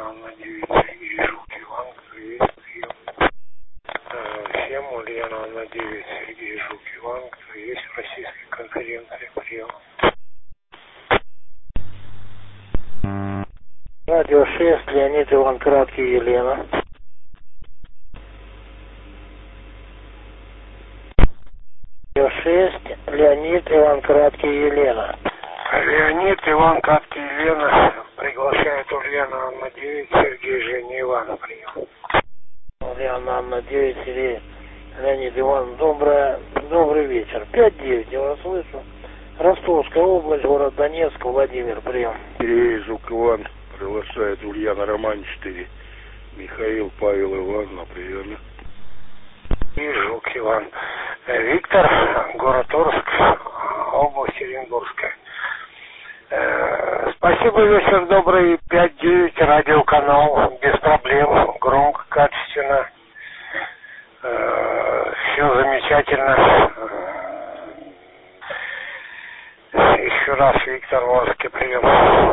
на 9 Сергей Жук Иван, привет, прием. Всем Ульянова на 9 Сергей Жук Иван, кто есть в российской конференции, прием. Радио 6, Леонид Иван Краткий, Елена. Радио 6, Леонид Иван Краткий, Елена. Леонид Иван Краткий, Елена приглашает Ульянова на 9 Сергей Женя Иван, прием. Ульянова на 9 Сергей Леонид Иван, добрый вечер. 5-9, я вас слышу. Ростовская область, город Донецк, Владимир, прием. Сергей Жук Иван приглашает Ульяна Роман 4. Михаил Павел Иван на приеме. И Жук Иван. Виктор, город Орск, область Оренбургская. Спасибо, вечер добрый. 5-9, радиоканал, без проблем, громко, качественно. Все замечательно. Еще раз, Виктор, Орске, прием.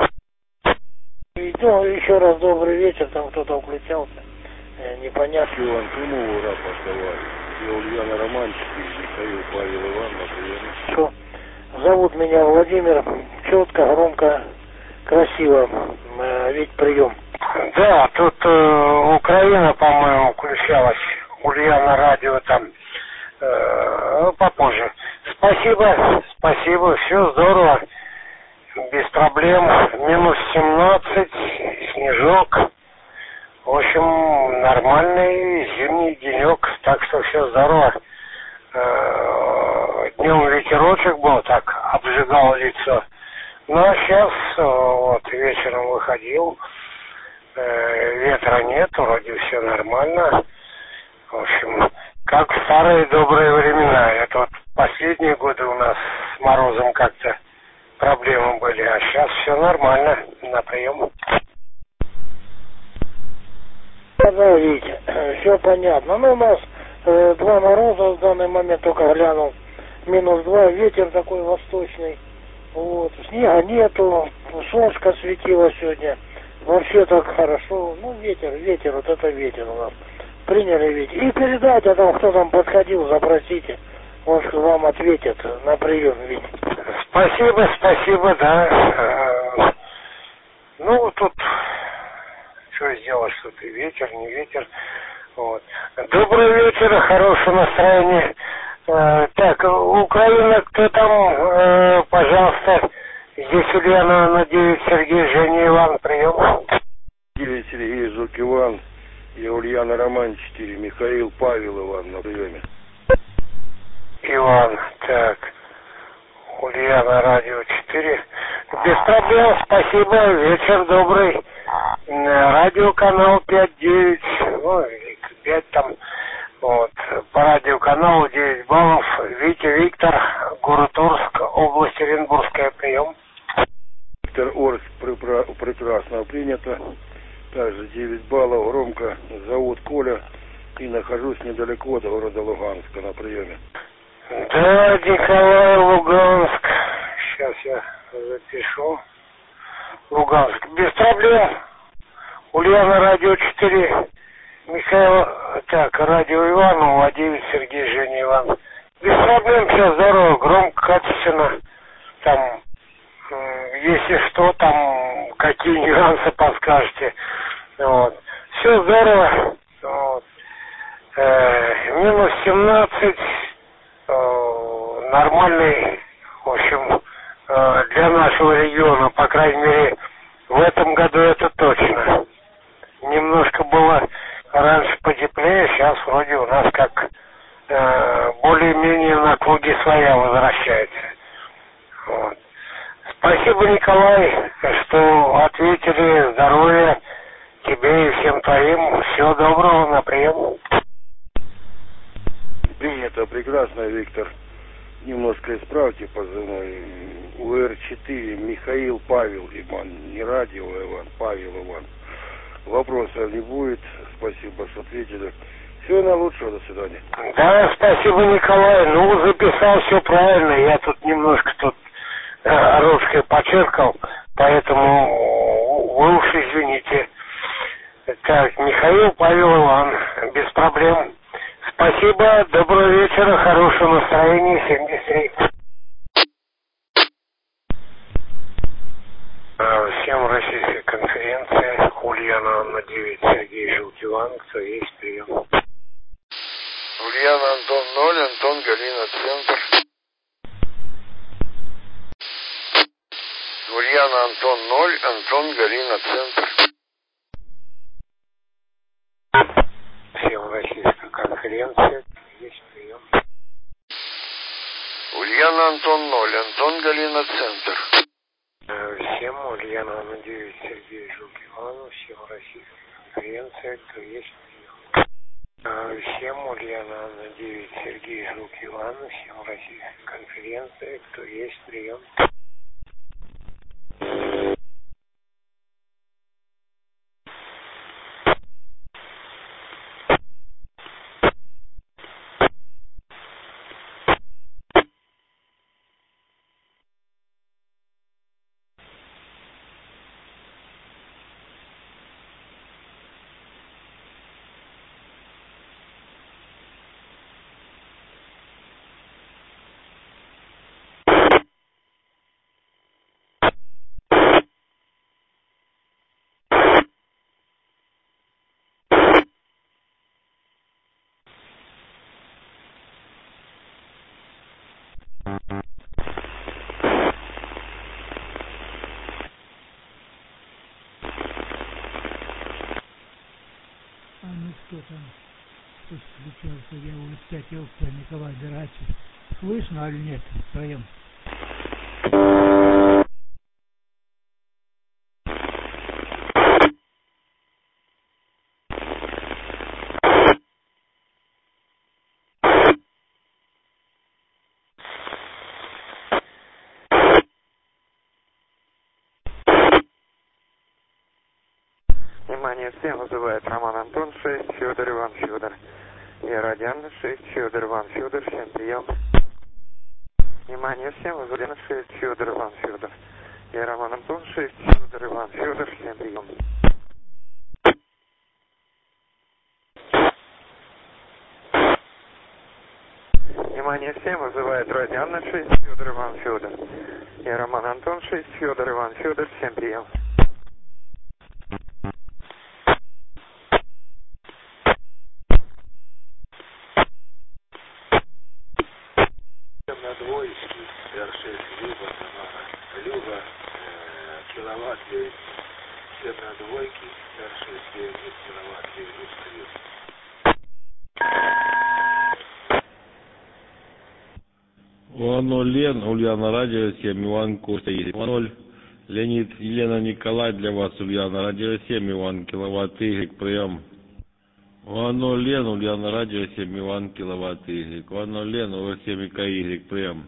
Ну, еще раз добрый вечер, там кто-то включался. Непонятно. Иван Крымову рад поставать. Я Ульяна Роман 4. Михаил Павел Иван на приеме. Что? Зовут меня Владимир. Четко, громко, красиво. Ведь прием. Да, тут Украина, по-моему, включалась. Ульяна радио там. Попозже. Спасибо, все здорово. Без проблем. Минус 17, снежок. В общем, нормальный зимний денек, так что все здорово. Днем ветерочек был, так обжигал лицо. Ну а сейчас вот вечером выходил, ветра нет, вроде все нормально. В общем, как в старые добрые времена. Это вот последние годы у нас с морозом как-то проблемы были, а сейчас все нормально, на прием. Да, Витя, все понятно. Ну, у нас 2 мороза в данный момент, только глянул. Минус 2, ветер такой восточный. Вот, снега нету, солнышко светило сегодня. Вообще так хорошо. Ну, ветер, вот это ветер у нас. Приняли ветер. И передайте, там кто там подходил, запросите. Он вам ответит на прием, Витя. Спасибо, да. Ну, тут... Что сделать, что ты ветер, не ветер. Вот. Добрый вечер, хорошее настроение. Так, Украина, кто там, пожалуйста, здесь Ульяна на 9 Сергей Женя Иван, прием. 9 Сергей Жук Иван, я Ульяна Роман 4, Михаил Павел Иван на приеме. Иван, так, Ульяна радио 4. Без проблем, спасибо, вечер добрый. Радиоканал 5-9, ну, 5 там, вот, по радиоканалу 9 баллов. Витя Виктор, город Орск, область Оренбургская, прием. Виктор Орск прекрасно принято. Также 9 баллов, громко, зовут Коля и нахожусь недалеко от города Луганска на приеме. Да, Николай, Луганск. Сейчас я запишу. Луганск. Без проблем. Ульяна радио 4. Михаил, так, радио Иванова, 9 Сергей Женя Иван. Без проблем, все здорово, громко, качественно. Там, если что, там, какие нюансы подскажете. Вот. Все здорово. Вот. Минус 17. Нормальный, в общем, для нашего региона, по крайней мере, в этом году это точно. Немножко было раньше потеплее, сейчас вроде у нас как более-менее на круги своя возвращается. Вот. Спасибо, Николай, что ответили. Здоровья тебе и всем твоим. Всего доброго, на прием. Принято, прекрасно, Виктор. Немножко исправьте позывной. УР-4, Михаил Павел Иван, не радио Иван, Павел Иван. Вопросов не будет. Спасибо, что ответили. Всего наилучшего, до свидания. Да, спасибо, Николай. Ну, записал все правильно. Я тут немножко русское подчеркал, поэтому вы уж извините. Так, Михаил, Павел, Иван. Без проблем. Спасибо, доброго вечера, хорошего настроения, 73. Всем российская конференция. Ульяна Анна 9, Сергей Желтиван. Кто есть, прием. Ульяна Антон 0, Антон Галина Центр. Ульяна Антон 0, Антон Галина Центр. Всем российская конференция. Есть прием. Ульяна Антон 0, Антон Галина Центр. Всем Ульяна Анна 9, Сергей Желтиван. Всем российская конференция. Кто есть, прием. Всем Ульяна Анна 9, Сергей Желтиван. Всем российская конференция. Кто есть, прием. Ну что там? Кто включался? Я уже спятился, Николай Дырачев. Слышно или нет втроем? Внимание, всем вызывает Роман Антон 6, Федор Иван Федор. Я Радиан 6, Федор Иван Федор, всем прием. Внимание, всем вызывает 6, Федор Иван Федор. Я Роман Антон 6, Федор Иван Федор, всем прием. Внимание, всем вызывает Радиан 6, Федор Иван Федор. Я Роман Антон 6, Федор Иван Федор, всем прием. На двоечке, R6, Люба, киловатт 9. Все на двойке, R6, 9 киловатт 9 устает. Лен, Ульяна Радио 7, Иван Костя 0. Леонид, Елена, Николай для вас, Ульяна Радио 7, Иван Киловатт Y, прием. Лен, Ульяна Радио 7, Иван Киловатт Y. Лен, ОВ7 КY, прием.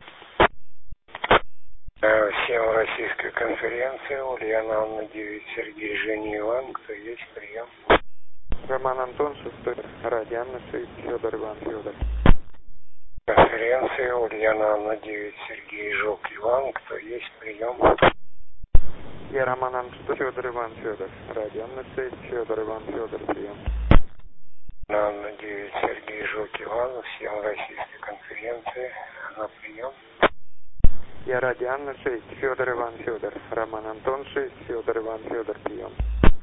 Всем российская конференция. Ульяна Анна 9, Сергей Женя Иван. Кто есть, прием. Роман Антон 6, Радиан 6, Федор Иван Федор. Конференция. Ульяна Анна 9, Сергей Жук Иван. Кто есть, прием. Я Роман Антон, Федор Иван Федор. Радиан 6, Федор Иван Федор, прием. Анна 9, Сергей Жук Иван. Всем российская конференция. На прием. Я Радиан 6, Федор Иван Федор. Роман Антон 6, Федор Иван Федор, прием.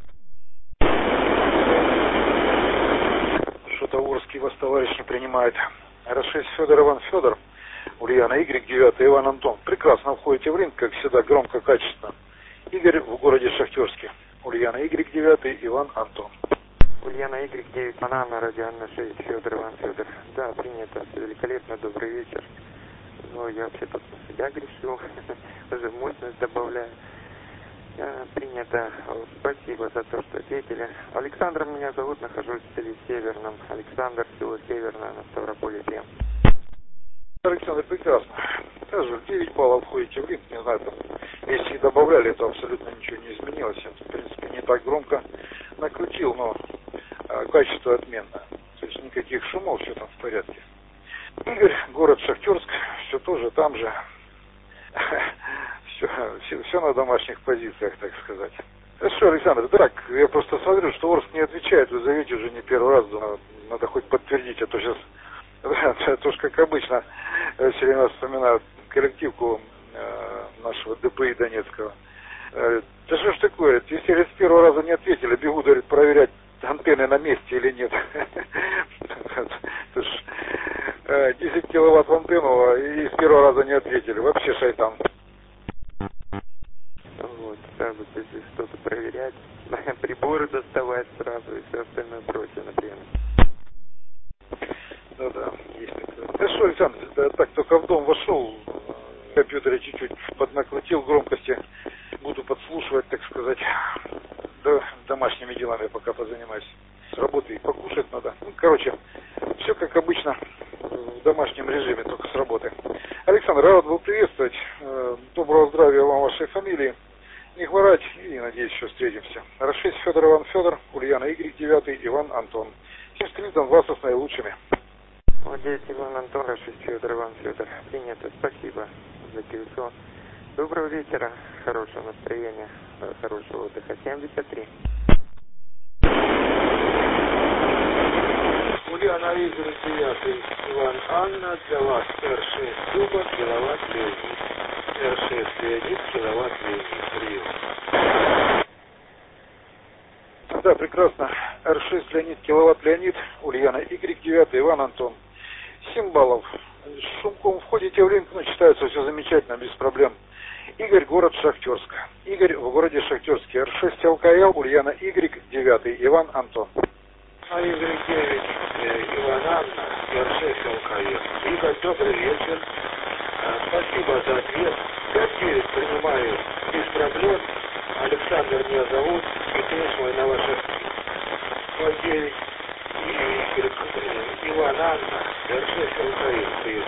Что-то Урский вас, товарищ, не принимает. R6 Федор Иван Федор, Ульяна Y9, Иван Антон. Прекрасно входите в ринг, как всегда, громко, качественно. Игорь в городе Шахтерске. Ульяна Y9, Иван Антон. Ульяна Y9, Банана, Радиан 6, Федор Иван Федор. Да, принято, великолепно, добрый вечер. Ну, я вообще тут на себя грешу, уже мощность добавляю. Принято. Спасибо за то, что ответили. Александром меня зовут, нахожусь в селе Северном. Александр, село Северное, на Ставрополе 3. Александр, прекрасно. Даже в 9 баллов входите в ринг, не знаю, там, если и добавляли, то абсолютно ничего не изменилось. Я, в принципе, не так громко накрутил, но качество отменное. То есть никаких шумов, все там в порядке. Игорь, город Шахтерск, все тоже там же. Все на домашних позициях, так сказать. Хорошо, Александр, так, я просто смотрю, что Орск не отвечает, вы зовете уже не первый раз, надо хоть подтвердить, а то сейчас, это уж как обычно, все время вспоминаю коллективку нашего ДПИ Донецкого. Да что ж такое, если с первого раза не ответили, бегу, говорит, проверять, антенны на месте или нет. 10 киловатт в антенну и с первого раза не ответили, вообще шайтан. Вот, сразу если что-то проверять, приборы доставать сразу и все остальное прочее, например. Да, есть такое. Хорошо, Александр, да, так только в дом вошел, в компьютере чуть-чуть поднакрутил громкости, буду подслушивать, так сказать, да, домашними делами пока позанимаюсь. С работы и покушать надо. Ну, короче, все как обычно в домашнем режиме, только с работы. Александр, рад был приветствовать. Доброго здравия вам, вашей фамилии. Не хворать и, надеюсь, еще встретимся. Рашис Федор Иван Федор, Ульяна Игорь 9, Иван Антон. Всем стрит Донбасса с наилучшими. Молодец, Иван Антон, Рашис Федор Иван Федор. Принято, спасибо за QSO. Доброго вечера, хорошего настроения, хорошего отдыха. 73. Ульяна Игорь 9, Иван Анна, для вас Р6 Люба, киловатт Леонид. Р6 Леонид, киловатт Леонид. Прием. Да, прекрасно. Р6 Леонид, киловатт Леонид, Ульяна Игорь 9, Иван Антон. 7 баллов. С шумком входите в ринг, но читается все замечательно, без проблем. Игорь, город Шахтерск. Игорь в городе Шахтерске. Р6 ЛКЛ, Ульяна Игорь 9, Иван Антон. Игорь 9, Иван Анна, Р6 ЛКЛ. Игорь, добрый вечер. Спасибо за ответ. 5-9 принимаю без проблем. Александр меня зовут, и тест мой на ваших 9 Иван Анна, Р6 ЛКЛ. Привет.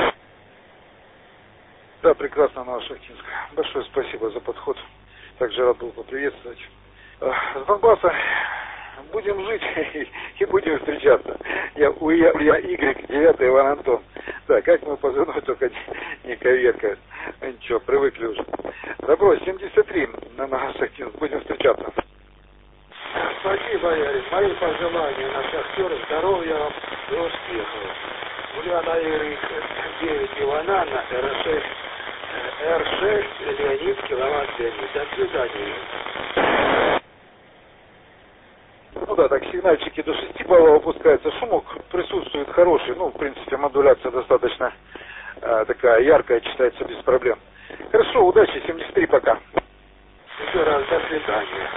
Да, прекрасно, Анна Шахтинская. Большое спасибо за подход. Также рад был поприветствовать. С Донбасса будем жить и будем встречаться. Я Игорь 9, Иван Антон. Да, как мы позывной, только не коверкает. Ничего, привыкли уже. Добро, 73 на Шахтинск. Будем встречаться. Спасибо, Ярик. Мои пожелания на Шахтер, здоровья вам и успехов. Ульяна Игорь 9, Иван Анна, Р6 Леонид, киловатт Леонид. До свидания. Ну да, так сигнальчики до 6 баллов опускаются. Шумок присутствует хороший. Ну, в принципе, модуляция достаточно такая яркая, читается без проблем. Хорошо, удачи, 73 пока. Еще раз, до свидания.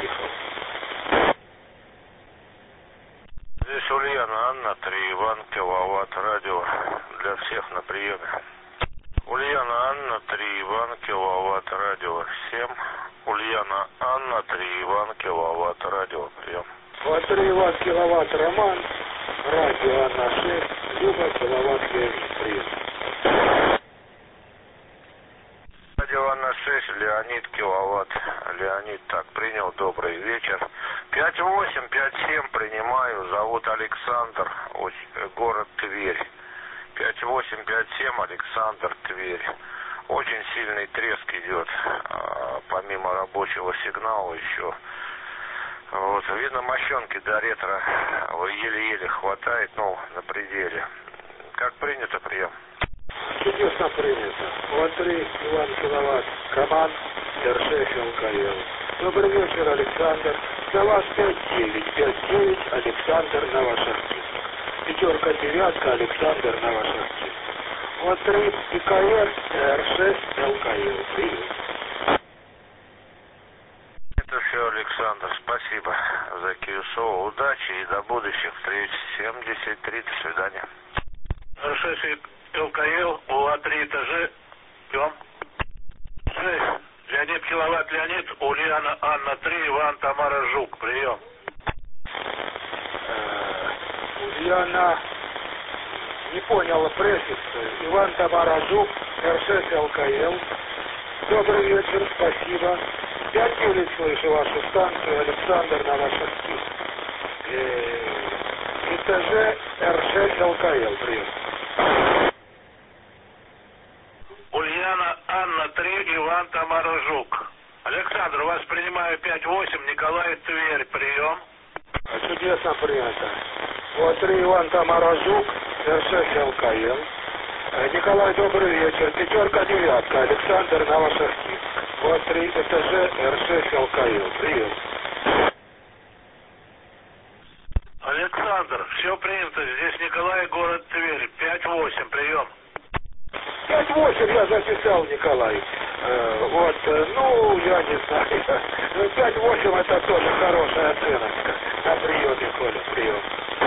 Здесь Ульяна Анна, 3 Иван, киловатт, радио для всех на приеме. Ульяна Анна, 3 Иван, киловатт, радио 7. Ульяна Анна, 3 Иван, киловатт, радио, прием. 3 Иван, киловатт, Роман, радио Анна 6, Люба, киловатт, прием. Радио Анна 6, Леонид, киловатт. Леонид, так, принял, добрый вечер. 5-8, 5-7 принимаю, зовут Александр, город Тверь. 5-8, 5-7, Александр, Тверь. Очень сильный треск идет, помимо рабочего сигнала еще. Вот, видно, мощенки до ретро еле-еле хватает, ну, на пределе. Как принято прием? Чудесно принято. 3 Иван киловатт, Роман, Р6 ЛКЛ. Добрый вечер, Александр. Для вас 5-9, 5-9, Александр, Новошахтинск. 5 девятка, Александр, Новошахтинск. 3 ИКР, Р6 ЛКЛ. Привет. Это все, Александр. Спасибо за QSO. Удачи и до будущих встреч. 73. До свидания. Р6 ЛКЛ, УА-3 этажи. Пьем. 6. Леонид, киловатт, Леонид. Ульяна Анна 3, Иван Тамара Жук. Прием. Ульяна, не понял префикс. Иван Тамара Жук, Р6 ЛКЛ. Добрый вечер, спасибо. 5-9 слышу вашу станцию, Александр, Новошахтинск. Этаже Р6 ЛКЛ. Прием. Ульяна Анна 3, Иван Тамара Жук. Александр, вас принимаю 5-8, Николай, Тверь, прием. Чудесно принято. Вот 3 Иван Тамаражук, РШ ЛКЛ. Николай, добрый вечер. 5-9, Александр Новошахтинск. Вот 3 ЭТЖ, РШ ЛКЛ. Прием. Александр, все принято. Здесь Николай, город Тверь. 5-8, прием. 5-8 я записал, Николай. Вот, ну, я не знаю. 5-8 это тоже хорошая оценочка. На приеме, Коля, прием.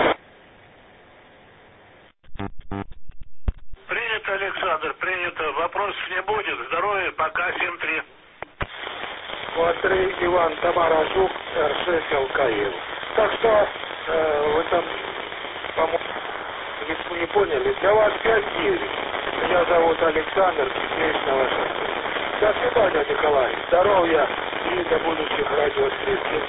Принято, Александр, принято. Вопросов не будет. Здоровья, пока, 7-3. Вот 3 Иван Тамаражук, РШ ЛКЛ. Так что вы там, по-моему, не поняли. Для вас 5-9. Меня зовут Александр, здесь Новошахтинск. До свидания, Николай. Здоровья и до будущих радиовстреч.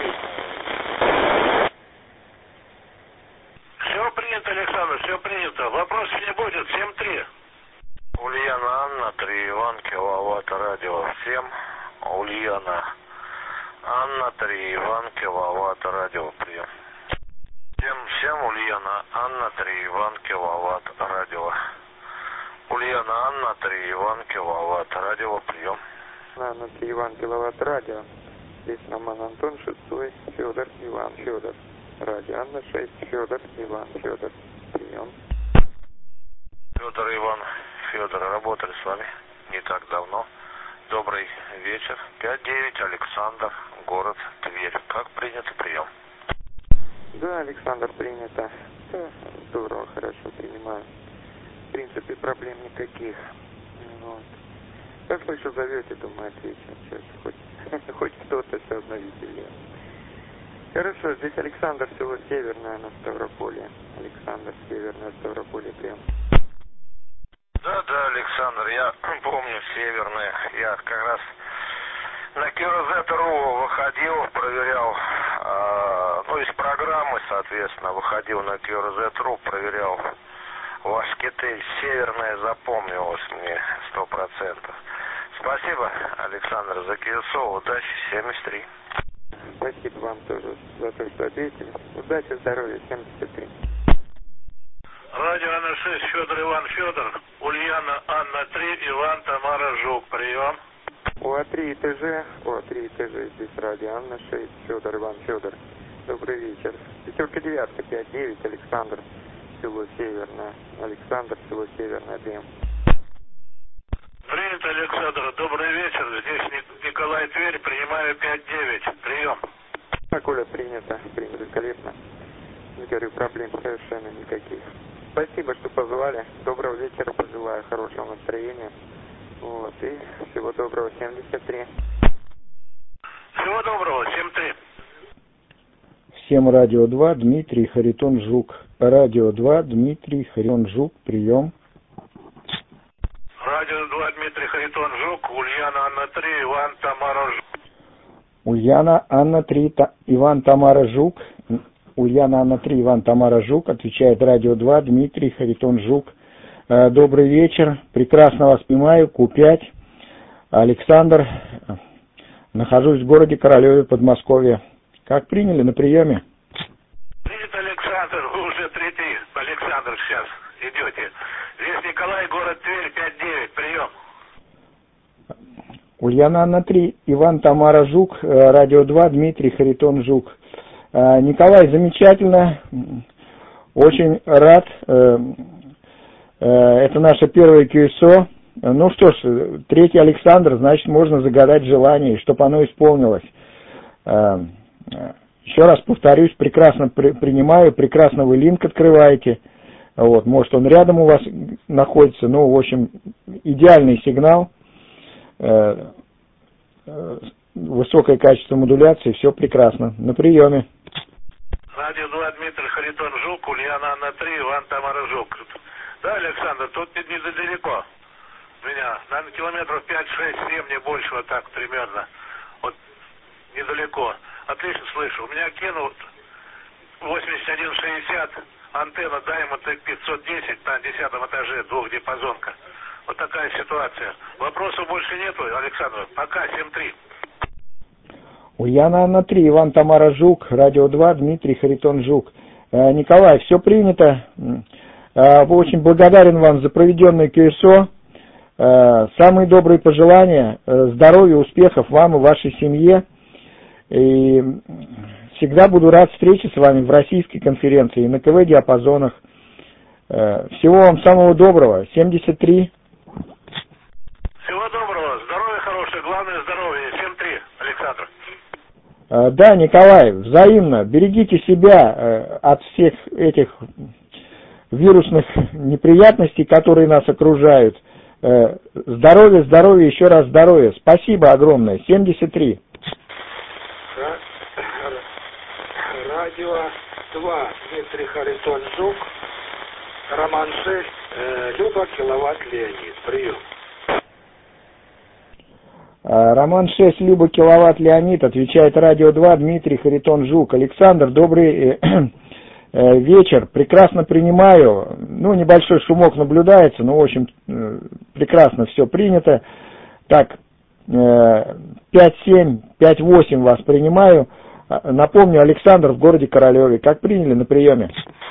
Все принято, Александр, все принято. Вопросов не будет. 7-3. Ульяна Анна, 3 Иван, киловатт, радио 7. Ульяна Анна, 3 Иван, киловатт, радио, прием. 7-7, Ульяна Анна, 3 Иван, киловатт, радио. Ульяна Анна, 3 Иван, киловатт, радио, прием. Анна, 3 Иван, киловатт, радио. Здесь Роман Антон, 6, Федор, Иван, Федор. Радио Анна, 6, Федор, Иван, Федор. Прием. Федор, Иван, Федор, работали с вами не так давно. Добрый вечер. 5-9, Александр, город Тверь. Как принято, прием? Да, Александр, принято. Да, здорово, хорошо, принимаю. В принципе, проблем никаких. Вот. Как слышу, зовете, думаю, отвечу. Сейчас хоть кто-то все одно веселее. Хорошо, здесь Александр, село Северное на Ставрополье. Александр, Северное, Ставрополье, прием. Да, Александр, я помню Северное. Я как раз на QRZ.ru выходил, проверял, из программы, соответственно, выходил на QRZ.ru, проверял ваш китей. Северное запомнилось мне 100%. Спасибо, Александр, за QSO. Удачи, 73. Спасибо вам тоже за то, что ответили. Удачи, здоровья, 73. Радио Анна 6, Федор, Иван, Федор. Ульяна Анна 3, Иван, Тамара, Жук. Прием. УА3 ТЖ, здесь радио Анна 6, Федор, Иван, Федор. Добрый вечер. 5-9, 5-9, Александр, село Северное. Александр, село Северное, прием. Принято, Александр. Добрый вечер. Здесь Николай, Тверь. Принимаю 5-9. Прием. Коля, принято. Великолепно. Не говорю, проблем совершенно никаких. Спасибо, что позвали. Доброго вечера пожелаю, хорошего настроения. Вот, и всего доброго, 73. Всего доброго, 7-3. Всем радио 2, Дмитрий, Харитон, Жук. Радио 2, Дмитрий, Харитон, Жук, прием. Радио 2, Дмитрий, Харитон, Жук. Ульяна Анна 3, Иван, Тамара, Жук. Ульяна Анна 3, Иван, Тамара, Жук. Ульяна Анна 3, Иван, Тамара, Жук. Отвечает радио 2, Дмитрий, Харитон, Жук. Добрый вечер. Прекрасно вас понимаю. Q5. Александр. Нахожусь в городе Королеве, Подмосковье. Как приняли на приеме? Принято, Александр. Вы уже третий, Александр, сейчас идете. Здесь Николай, город Тверь, 5-9. Прием. Ульяна Анна 3, Иван, Тамара, Жук. Радио 2, Дмитрий, Харитон, Жук. Николай, замечательно. Очень рад. Это наше первое QSO. Ну что ж, третий Александр, значит, можно загадать желание, чтобы оно исполнилось. Еще раз повторюсь, прекрасно принимаю, прекрасно вы линк открываете. Вот, может, он рядом у вас находится, ну, в общем, идеальный сигнал, высокое качество модуляции, все прекрасно. На приеме. Радио 2, Дмитрий, Харитон, Жук, Ульяна Анна 3, Иван, Тамара, Жук. Да, Александр, тут недалеко меня, наверное, километров 5, 6, 7, не больше, вот так примерно. Вот недалеко. Отлично слышу. У меня кинул 8160 антенна Diamond 510 на 10 этаже, двухдиапазонка. Вот такая ситуация. Вопросов больше нету, Александр. Пока, 7-3. Ульяна Анна 3, Иван Тамара Жук, Радио 2, Дмитрий Харитон Жук. Николай, все принято. Очень благодарен вам за проведенное КСО. Самые добрые пожелания, здоровья, успехов вам и вашей семье. И всегда буду рад встрече с вами в российской конференции, на КВ-диапазонах. Всего вам самого доброго. 73. Всего доброго. Здоровья хорошее. Главное здоровье. 7-3, Александр. Да, Николай, взаимно. Берегите себя от всех этих вирусных неприятностей, которые нас окружают. Здоровья, здоровья, еще раз здоровья. Спасибо огромное. 73. Радио 2, Дмитрий Харитон Жук, Роман 6, Люба, Киловатт, Леонид. Прием. Роман 6, Люба, Киловатт, Леонид. Отвечает Радио 2, Дмитрий Харитон Жук. Александр, добрый вечер. Прекрасно принимаю. Ну, небольшой шумок наблюдается, но, в общем, прекрасно все принято. Так, 5-7, 5-8 вас принимаю. Напомню, Александр в городе Королеве. Как приняли на приеме?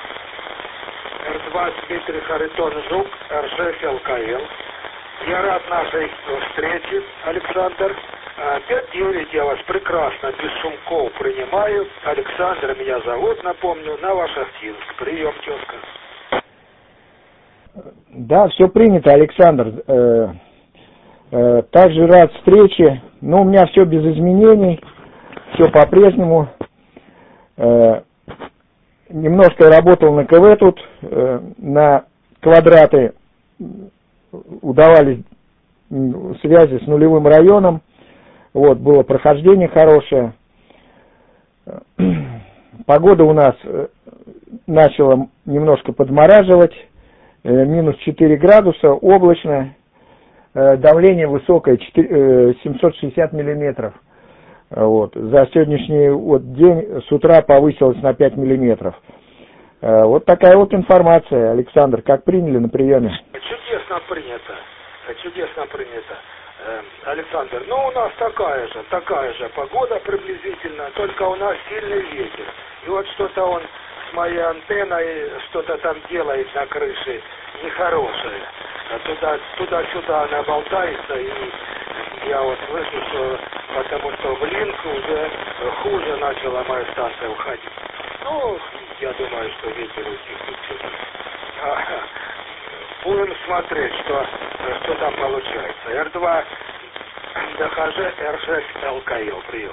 Р2 Дмитрий Харитон Жук, Р6 ЛКЛ. Я рад нашей встрече, Александр. 5-9 я вас прекрасно, без шумков принимаю. Александр меня зовут, напомню, Новошахтинск. Прием, тезка. Да, все принято, Александр. Также рад встрече. Но у меня все без изменений. Все по-прежнему. Немножко я работал на КВ тут, на квадраты удавались связи с нулевым районом. Вот, было прохождение хорошее. Погода у нас начала немножко подмораживать. Минус 4 градуса, облачно. Давление высокое, 760 миллиметров. Вот. За сегодняшний день с утра повысилось на 5 миллиметров. Вот такая вот информация. Александр, как приняли на приеме? Чудесно принято. Чудесно принято. Александр, ну у нас такая же погода приблизительно, только у нас сильный ветер. И вот что-то он с моей антенной что-то там делает на крыше нехорошее. Туда-сюда она болтается, и я вот слышу, что потому что в линк уже хуже начала моя станция уходить. Ну, я думаю, что ветер утихнет. Будем смотреть, что там получается. Р2 ДХЖ, Р6 ЛКЛ. Прием.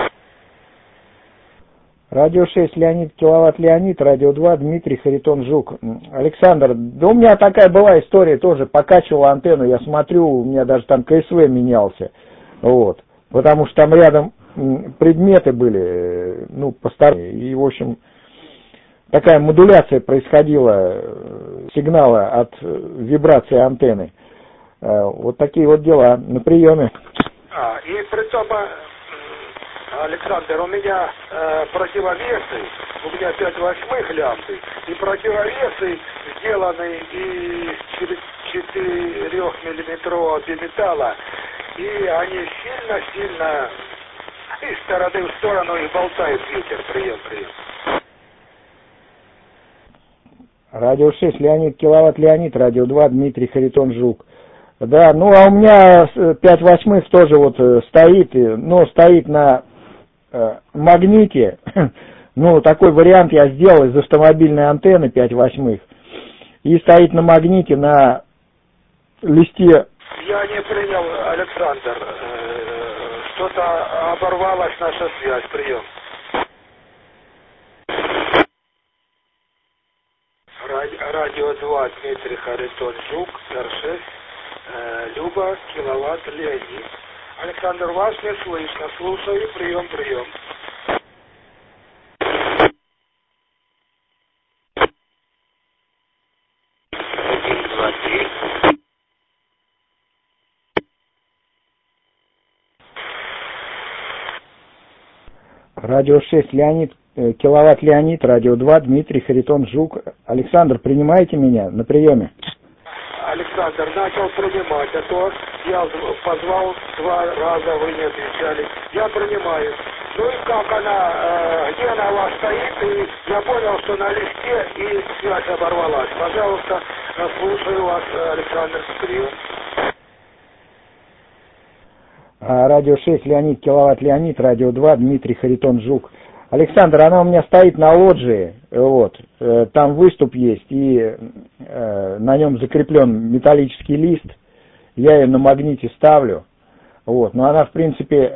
Радио 6, Леонид, Киловатт, Леонид. Радио 2, Дмитрий Харитон Жук. Александр, да у меня такая была история тоже. Покачивала антенну, я смотрю, у меня даже там КСВ менялся. Вот. Потому что там рядом предметы были, ну, посторонние. И, в общем, такая модуляция происходила сигнала от вибрации антенны. Вот такие вот дела на приеме. И при том, Александр, у меня противовесы, у меня 5/8 лямбды, и противовесы сделаны из 4-миллиметрового биметалла, и они сильно из стороны в сторону и болтает ветер. Прием. Радио 6, Леонид, Киловатт, Леонид. Радио 2, Дмитрий Харитон Жук. Да, ну а у меня 5/8 тоже вот стоит, но стоит на магните. Ну, такой вариант я сделал из автомобильной антенны 5/8. И стоит на магните на листе. Я не принял, Александр. Что-то оборвалась наша связь. Прием. Радио 2, Дмитрий Харитон Жук, Р6, Люба, Киловатт, Леонид. Александр, вас не слышно. Слушаю. Прием. Радио 6, Леонид, Киловатт, Леонид. Радио 2, Дмитрий Харитон Жук. Александр, принимаете меня на приеме? Александр, начал принимать, а то я позвал 2 раза, вы не отвечали. Я принимаю. Ну и как она, где она у вас стоит, и я понял, что на листе, и связь оборвалась. Пожалуйста, слушаю вас, Александр, прием. Радио 6, Леонид, киловатт Леонид, радио 2, Дмитрий, Харитон, Жук. Александр, она у меня стоит на лоджии, вот, там выступ есть, и на нем закреплен металлический лист, я ее на магните ставлю, вот, но она, в принципе,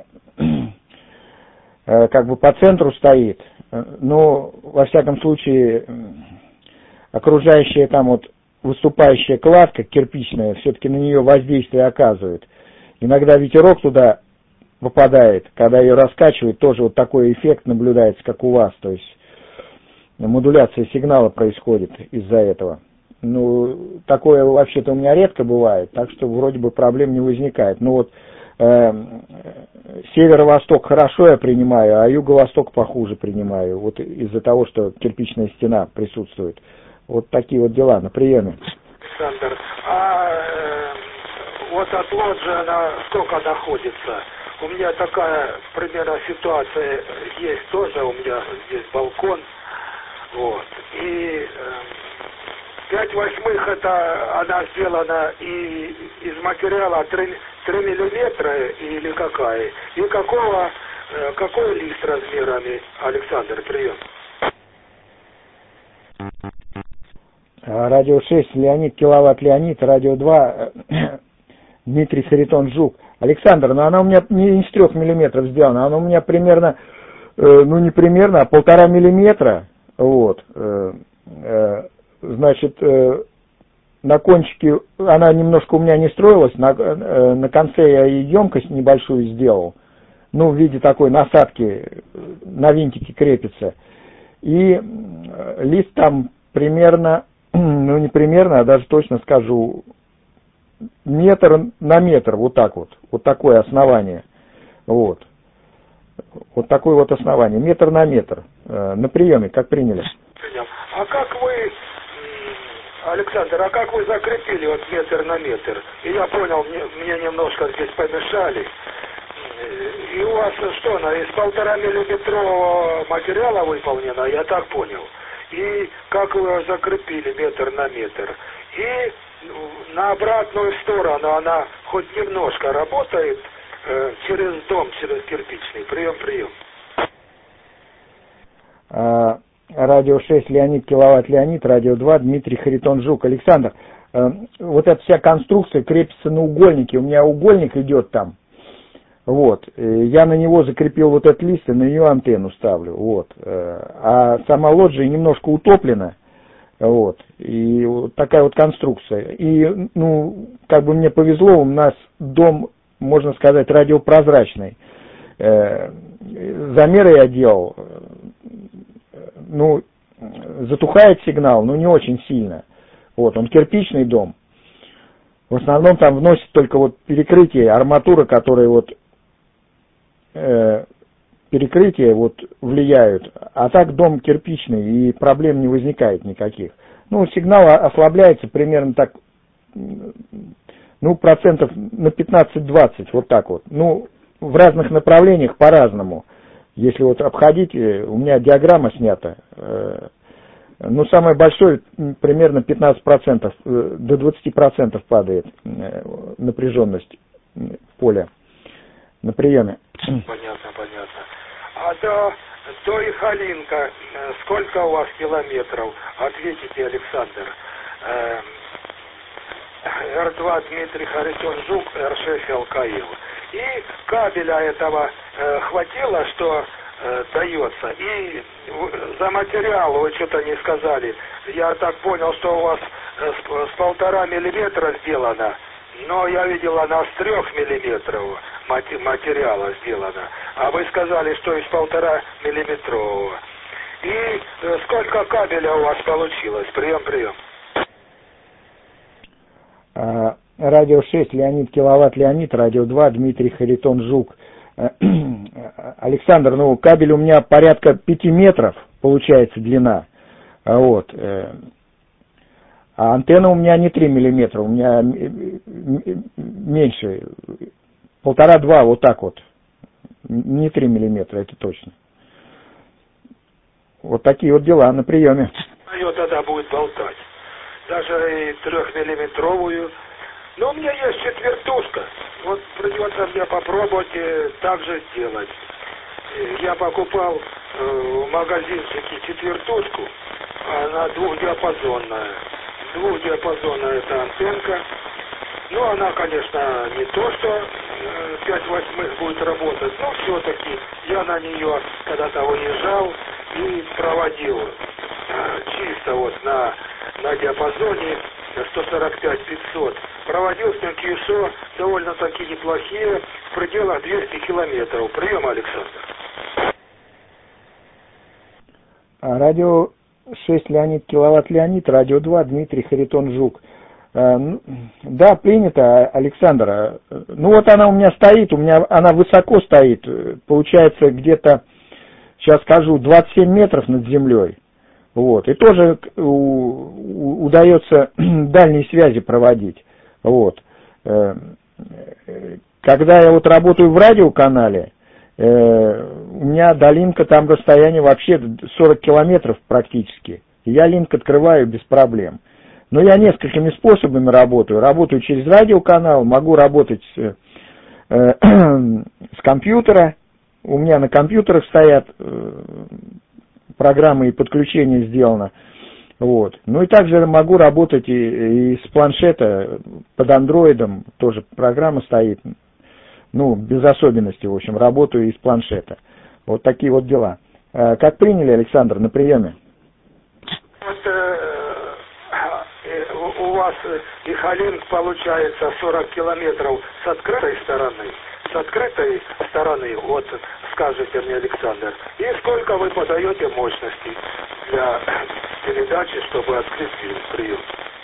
как бы по центру стоит, но, во всяком случае, окружающая там вот выступающая кладка кирпичная, все-таки на нее воздействие оказывает. Иногда ветерок туда попадает, когда ее раскачивает, тоже вот такой эффект наблюдается, как у вас, то есть модуляция сигнала происходит из-за этого. Ну, такое вообще-то у меня редко бывает, так что вроде бы проблем не возникает. Ну вот северо-восток хорошо я принимаю, а юго-восток похуже принимаю, вот из-за того, что кирпичная стена присутствует. Вот такие вот дела на приеме. Александр, вот от лоджии она сколько находится? У меня такая примерно ситуация есть тоже, у меня здесь балкон, вот, и 5/8 это она сделана и из материала 3 миллиметра или какая, и какой лист размерами, Александр, прием. Радио 6, Леонид, киловатт Леонид, радио 2, Дмитрий, Харитон, Жук. Александр, но она у меня не из 3 миллиметров сделана, она у меня примерно, ну не примерно, а 1,5 миллиметра, вот, значит, на кончике, она немножко у меня не строилась, на конце я и емкость небольшую сделал, ну в виде такой насадки, на винтике крепится, и лист там примерно, ну не примерно, а даже точно скажу, метр на метр, вот так вот такое основание, вот такое вот основание, метр на метр, на приеме, как приняли. А как вы, Александр, как вы закрепили вот метр на метр? И я понял, мне немножко здесь помешали. И у вас что, она из 1,5 миллиметрового материала выполнена, я так понял. И как вы ее закрепили метр на метр? И на обратную сторону она хоть немножко работает через дом, через кирпичный. Прием. Радио 6, Леонид, киловатт Леонид, радио 2, Дмитрий, Харитон, Жук. Александр, вот эта вся конструкция крепится на угольнике, у меня угольник идет там, вот, я на него закрепил вот этот лист и на нее антенну ставлю, вот, а сама лоджия немножко утоплена, вот, и вот такая вот конструкция, и, ну, как бы мне повезло, у нас дом, можно сказать, радиопрозрачный, замеры я делал, ну, затухает сигнал, но не очень сильно. Вот, он кирпичный дом. В основном там вносит только вот перекрытие, арматура, которые вот перекрытия вот влияют. А так дом кирпичный, и проблем не возникает никаких. Ну, сигнал ослабляется примерно так, ну, процентов на 15-20, вот так вот. Ну, в разных направлениях по-разному. Если вот обходить, у меня диаграмма снята, ну, самое большое, примерно 15%, до 20% падает напряженность поля на приеме. Понятно. А до Ихалинка сколько у вас километров? Ответите, Александр. Р2 Дмитрий, Харитон, Жук, Р6 ЛКИЛ. И кабеля этого хватило, что дается. И за материал вы что-то не сказали. Я так понял, что у вас с 1,5 миллиметра сделано. Но я видел, она с 3 миллиметров материала сделана. А вы сказали, что из 1,5 миллиметрового. И сколько кабеля у вас получилось? Прием. Радио 6, Леонид, киловатт Леонид, радио 2, Дмитрий, Харитон, Жук. Александр, ну, кабель у меня порядка 5 метров, получается, длина. Вот. А антенна у меня не 3 миллиметра, у меня меньше, 1,5-2, вот так вот. Не 3 миллиметра, это точно. Вот такие вот дела на приеме. Ее тогда будет болтать. Даже и 3-миллиметровую. Но у меня есть четвертушка. Вот придется мне попробовать так же сделать. Я покупал в магазинчике четвертушку. Она двухдиапазонная. Двухдиапазонная эта антенка. Ну, она, конечно, не то, что 5/8 будет работать, но все-таки я на нее когда-то выезжал и проводил чисто вот на диапазоне 145-500. Проводил с ним QSO довольно-таки неплохие, в пределах 200 километров. Прием, Александр. Радио 6 Леонид, киловатт Леонид, радио 2 Дмитрий Харитон Жук. Да, принято, Александр. Ну вот она у меня стоит, она высоко стоит, получается где-то, сейчас скажу, 27 метров над землей. Вот. И тоже удается дальние связи проводить. Вот. Когда я вот работаю в радиоканале, у меня до линка там расстояние вообще 40 километров практически. И я линк открываю без проблем. Но я несколькими способами работаю. Работаю через радиоканал, могу работать с компьютера. У меня на компьютерах стоят программы и подключение сделано. Вот. Ну и также могу работать и с планшета под андроидом. Тоже программа стоит. Ну, без особенностей, в общем, работаю из планшета. Вот такие вот дела. Как приняли, Александр, на приеме? У вас Михалинск получается 40 километров с открытой стороны. С открытой стороны, вот скажите мне, Александр, и сколько вы подаете мощности для передачи, чтобы открыть прием?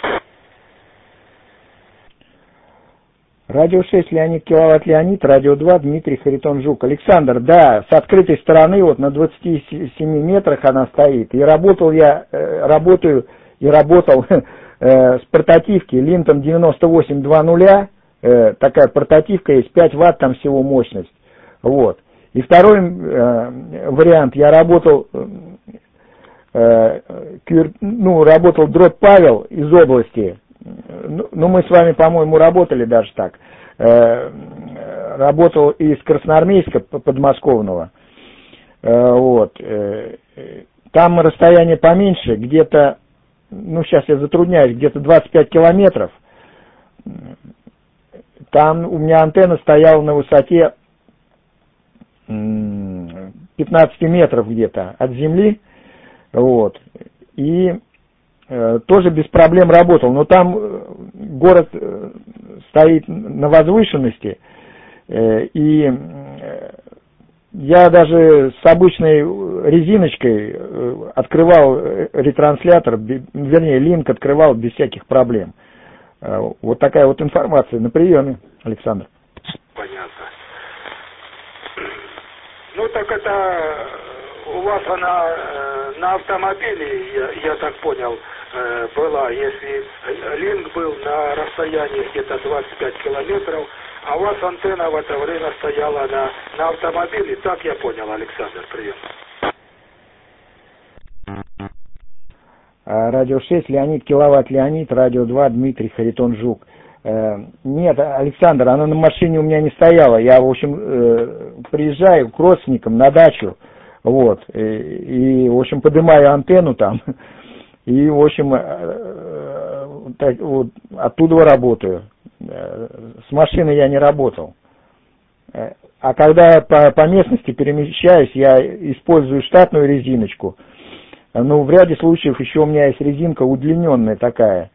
Радио 6 Леонид, киловатт Леонид, радио 2 Дмитрий Харитон Жук. Александр, да, с открытой стороны, вот на 27 метрах она стоит. И работал с портативки Linton 9820, такая портативка есть, 5 ватт там всего мощность. Вот. И второй вариант, я работал дроп Павел из области. Ну, мы с вами, по-моему, работали даже так. Работал из Красноармейска подмосковного. Вот. Там расстояние поменьше, где-то, ну, сейчас я затрудняюсь, где-то 25 километров. Там у меня антенна стояла на высоте 15 метров где-то от земли. Вот. И тоже без проблем работал. Но там город стоит на возвышенности. И я даже с обычной резиночкой открывал ретранслятор, вернее, линк открывал без всяких проблем. Вот такая вот информация на приеме, Александр. Понятно. Ну так это у вас она на автомобиле, я так понял, была, если линк был на расстоянии где-то 25 километров, а у вас антенна в это время стояла на автомобиле, так я понял, Александр, прием. Радио 6, Леонид, киловатт Леонид, радио 2, Дмитрий Харитон Жук. Нет, Александр, она на машине у меня не стояла. Я, в общем, приезжаю к родственникам на дачу, вот, и в общем, поднимаю антенну там, и, в общем, вот, оттуда работаю. С машины я не работал. А когда по местности перемещаюсь, я использую штатную резиночку. Ну, в ряде случаев еще у меня есть резинка удлиненная такая,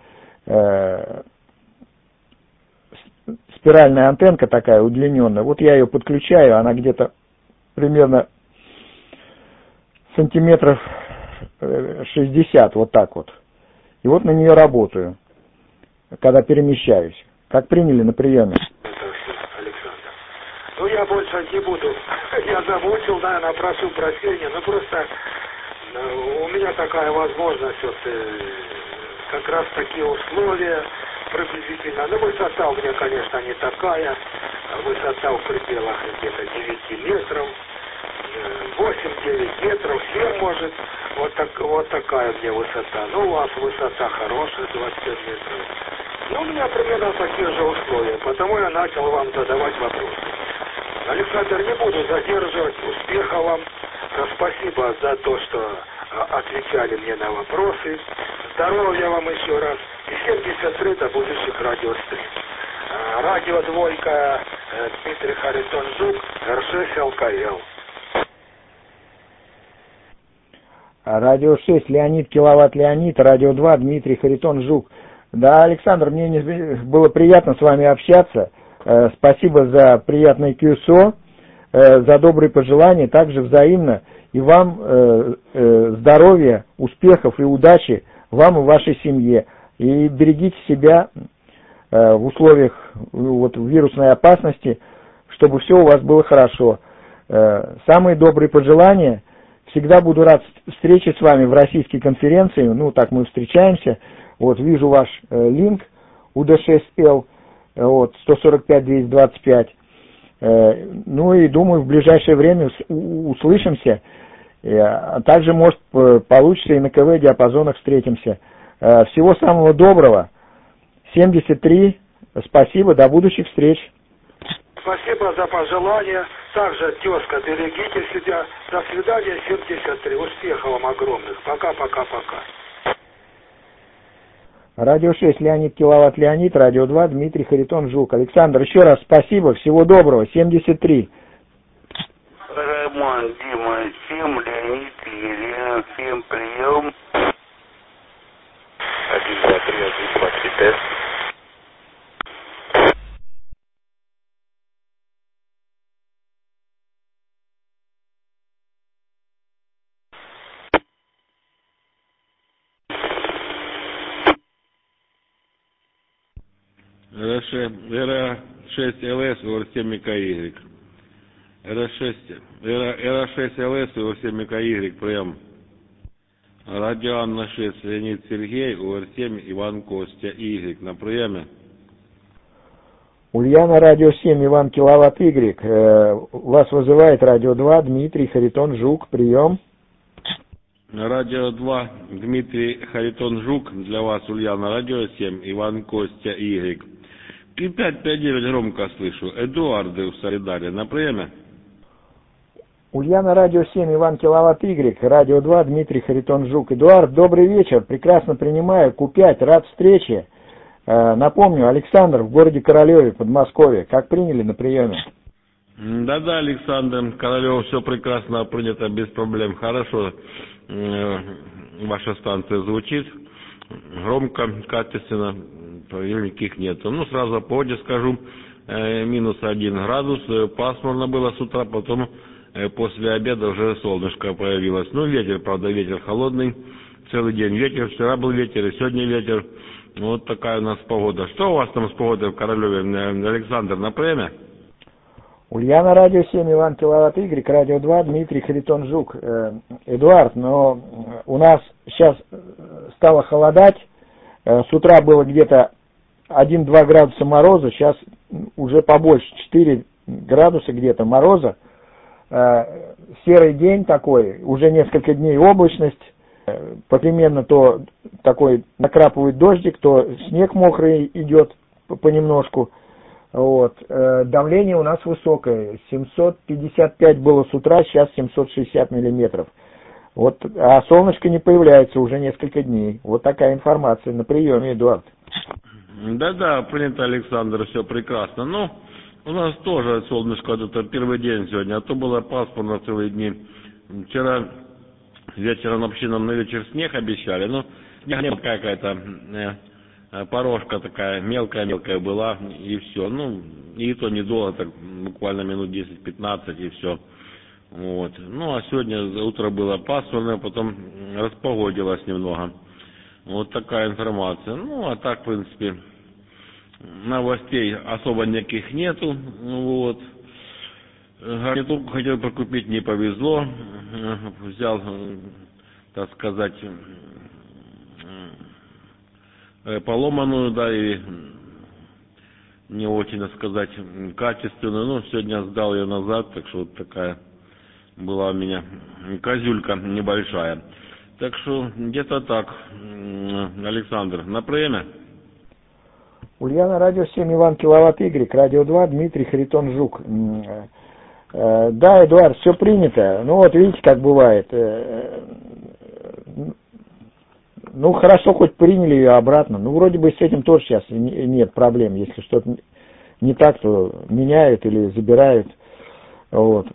спиральная антенка такая удлиненная. Вот я ее подключаю, она где-то примерно сантиметров 60, вот так вот. И вот на нее работаю, когда перемещаюсь. Как приняли на приеме? Александр. Ну, я больше не буду. Я замучил, наверное, прошу прощения, но просто у меня такая возможность вот как раз такие условия приблизительно. Но высота у меня, конечно, не такая. Высота в пределах где-то 9 метров. 8-9 метров, 7 может. Вот такая мне высота. Ну, у вас высота хорошая, 25 метров. Ну, у меня примерно такие же условия. Потому я начал вам задавать вопросы. Александр, не буду задерживать. Успехов вам. Спасибо за то, что отвечали мне на вопросы. Здоровья вам еще раз. И 73 до будущих радиовстреч. Радио «Двойка», Дмитрий Харитон Жук, РЖ ЛКЛ. Радио 6, Леонид, киловатт Леонид, радио 2, Дмитрий Харитон Жук. Да, Александр, мне было приятно с вами общаться. Спасибо за приятное QSO, за добрые пожелания, также взаимно. И вам здоровья, успехов и удачи вам и вашей семье. И берегите себя в условиях вирусной опасности, чтобы все у вас было хорошо. Самые добрые пожелания. Всегда буду рад встрече с вами в российской конференции. Ну, так мы встречаемся. Вот, вижу ваш линк УД6Л, 145-225. Ну и думаю, в ближайшее время услышимся. А также, может, получится и на КВ-диапазонах встретимся. Всего самого доброго. 73. Спасибо. До будущих встреч. Спасибо за пожелания. Также, тезка, берегите себя. До свидания, 73. Успехов вам огромных. Пока-пока-пока. Радио 6, Леонид, киловатт Леонид, радио 2, Дмитрий Харитон Жук. Александр, еще раз спасибо. Всего доброго. 73. Роман, Дима, всем, Леонид, Елена, всем прием. 1, 2, 3, 1, 2, 3, тест. РА6ЛС УР7МКY. РА6ЛС УР7МКY, прием. Радио Анна 6, Леонид Сергей, УР7, Иван Костя, Y, на приеме. Ульяна, радио 7, Иван киловатт Y. Вас вызывает радио 2, Дмитрий Харитон Жук, прием. Радио 2, Дмитрий Харитон Жук, для вас Ульяна, радио 7, Иван Костя, Y. И 559 громко слышу. Эдуарды в Солидаре, на приеме. Ульяна, радио 7, Иван киловатт Y, радио 2, Дмитрий Харитон Жук. Эдуард, добрый вечер, прекрасно принимаю, Q5, рад встрече. Напомню, Александр в городе Королеве, Подмосковье. Как приняли на приеме? Да-да, Александр, Королев, все прекрасно принято, без проблем. Хорошо, ваша станция звучит, громко, качественно, никаких нет. Ну, сразу по погоде скажу, -1 градус, пасмурно было с утра, потом после обеда уже солнышко появилось. Ну, ветер, правда, ветер холодный, целый день ветер, вчера был ветер и сегодня ветер. Вот такая у нас погода. Что у вас там с погодой в Королеве, Александр, на приеме? Ульяна, радио 7, Иван киловатт Y, радио 2, Дмитрий Харитон Жук. Эдуард, но у нас сейчас стало холодать. С утра было где-то 1-2 градуса мороза, сейчас уже побольше, 4 градуса где-то мороза. Серый день такой, уже несколько дней облачность. Попеременно то такой накрапывает дождик, то снег мокрый идет понемножку. Вот. Давление у нас высокое, 755 было с утра, сейчас 760 миллиметров. Вот. А солнышко не появляется уже несколько дней. Вот такая информация на приеме, Эдуард. Да-да, принято, Александр, все прекрасно. Ну, у нас тоже солнышко, это первый день сегодня, а то было пасмурно целые дни. Вчера вечером вообще нам на вечер снег обещали, ну, снег какая-то порожка такая мелкая была, и все. Ну, и то недолго, так буквально минут 10-15, и все. Вот. Ну, а сегодня утро было пасмурное, потом распогодилось немного. Вот такая информация. Ну, а так, в принципе, новостей особо никаких нету. Вот. Гарнитурку хотел прикупить, не повезло. Взял, так сказать, поломанную, да, и не очень, так сказать, качественную. Ну, сегодня сдал ее назад, так что вот такая была у меня козюлька небольшая. Так что где-то так, Александр, на время. Ульяна, радио 7, Иван Киловатт Y, радио 2, Дмитрий Харитон Жук. Да, Эдуард, все принято. Ну вот видите, как бывает. Ну хорошо, хоть приняли ее обратно. Ну вроде бы с этим тоже сейчас нет проблем. Если что-то не так, то меняют или забирают. Вот.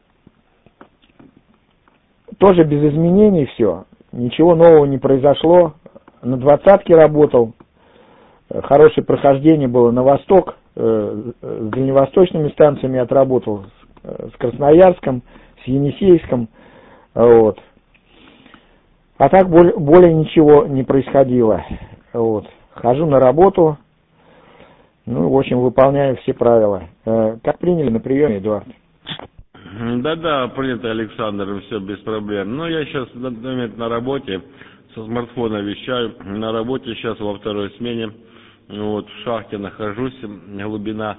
Тоже без изменений все. Ничего нового не произошло. На 20-ке работал. Хорошее прохождение было на восток. С дальневосточными станциями отработал. С Красноярском, с Енисейском. Вот. А так более ничего не происходило. Вот. Хожу на работу. Ну, в общем, выполняю все правила. Как приняли на приеме, Эдуард? Да-да, принято, Александр, все без проблем. Ну, я сейчас на работе, со смартфона вещаю. На работе сейчас во второй смене. Вот, в шахте нахожусь. Глубина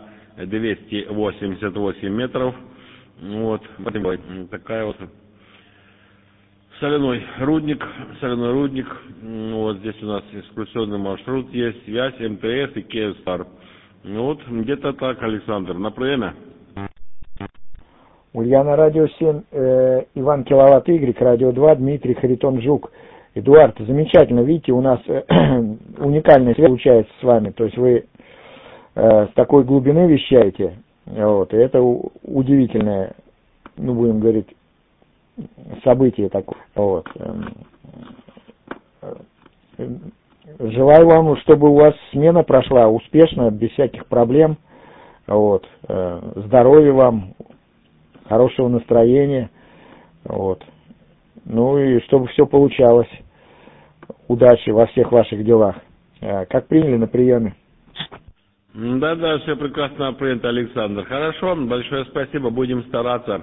288 метров. Вот, такая вот соляной рудник. Вот здесь у нас экскурсионный маршрут есть, связь, МТС и Киевстар. Вот, где-то так, Александр, на время. Ульяна, радио 7, Иван Киловатт Y, радио 2, Дмитрий Харитон Жук. Эдуард, замечательно, видите, у нас уникальная связь получается с вами, то есть вы с такой глубины вещаете, вот, и это удивительное, ну, будем говорить, событие такое, вот. Желаю вам, чтобы у вас смена прошла успешно, без всяких проблем, вот, здоровья вам, хорошего настроения, вот. Ну и чтобы все получалось. Удачи во всех ваших делах. Как приняли на приеме? Да, все прекрасно принято, Александр. Хорошо, большое спасибо, будем стараться.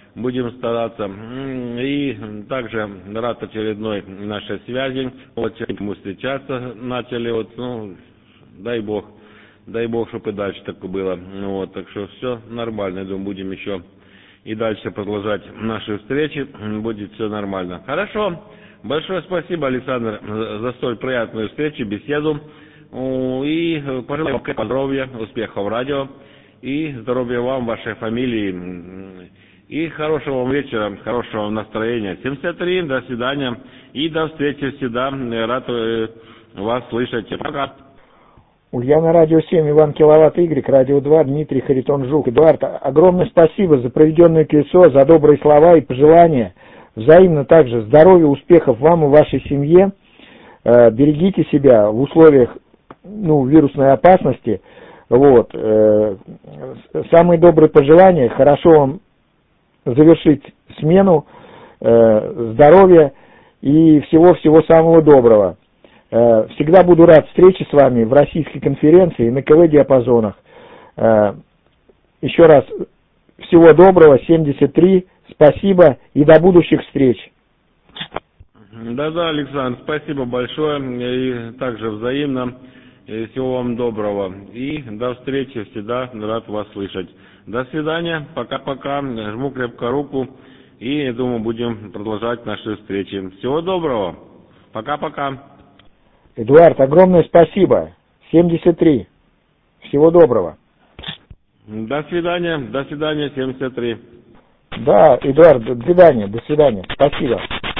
И также рад очередной нашей связи. Вот мы встречаться начали, вот, ну, дай бог, чтобы и дальше такое было. Вот, так что все нормально, я думаю, будем еще и дальше продолжать наши встречи, будет все нормально. Хорошо, большое спасибо, Александр, за столь приятную встречу, беседу. И пожелаю вам здоровья, успехов в радио, и здоровья вам, вашей фамилии, и хорошего вам вечера, хорошего настроения. 73, до свидания, и до встречи всегда, рад вас слышать. Пока. Ульяна, радио 7, Иван Киловатт Y, радио 2, Дмитрий Харитон Жук. Эдуард, огромное спасибо за проведенное колесо, за добрые слова и пожелания. Взаимно также здоровья, успехов вам и вашей семье. Берегите себя в условиях, ну, вирусной опасности. Вот. Самые добрые пожелания, хорошо вам завершить смену, здоровья и всего-всего самого доброго. Всегда буду рад встрече с вами в российской конференции на КВ-диапазонах. Еще раз всего доброго, 73, спасибо и до будущих встреч. Да, Александр, спасибо большое и также взаимно. И всего вам доброго и до встречи, всегда рад вас слышать. До свидания, пока-пока, жму крепко руку и, я думаю, будем продолжать наши встречи. Всего доброго, пока-пока. Эдуард, огромное спасибо. 73. Всего доброго. До свидания, 73. Да, Эдуард, до свидания. Спасибо.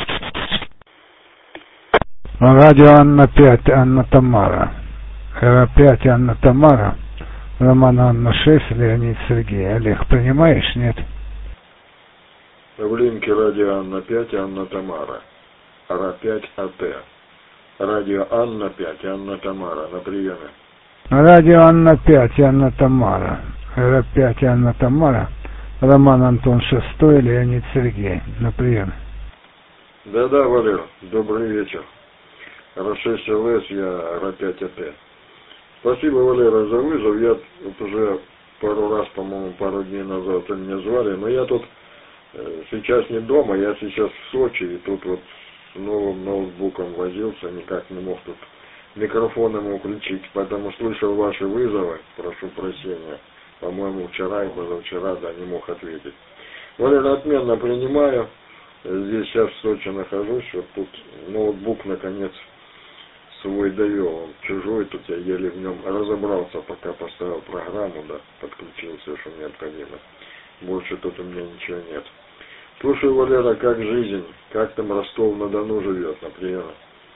Радио Анна 5, Анна Тамара. Эра 5, Анна Тамара. Роман Анна 6, Леонид Сергей. Олег, принимаешь, нет? В линке радио Анна 5, Анна Тамара. Ара 5, АТ. Радио Анна 5, Анна Тамара, на приеме. Радио Анна 5, Анна Тамара. Эра 5, Анна Тамара. Роман Антон 6, Леонид Сергей, на приеме. Да, Валер, добрый вечер. Ра6 ЛС, я Ра5 АТ. Спасибо, Валера, за вызов. Я вот уже пару раз, по-моему, пару дней назад меня звали, но я тут сейчас не дома, я сейчас в Сочи, и тут вот с новым ноутбуком возился, никак не мог тут микрофон ему включить, поэтому слышал ваши вызовы, прошу прощения. По-моему, вчера и позавчера, да, не мог ответить. Валера, отменно принимаю. Здесь сейчас в Сочи нахожусь, вот тут ноутбук наконец свой довел, он чужой, тут я еле в нем разобрался, пока поставил программу, да, подключил все, что необходимо. Больше тут у меня ничего нет. Слушай, Валера, как жизнь? Как там Ростов-на-Дону живет, например?